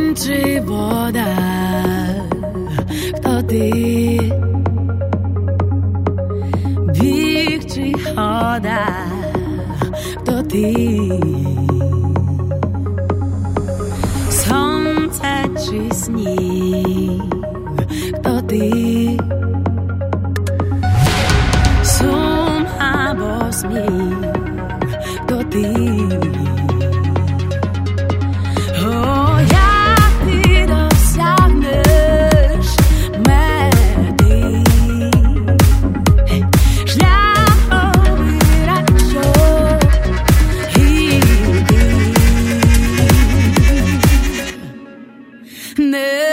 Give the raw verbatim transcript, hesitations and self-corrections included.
Czy woda, kto ty? Bieg czy choda, kto ty? Słońce czy śnieg, kto ty? Sum albo śmiech, kto ty? Ne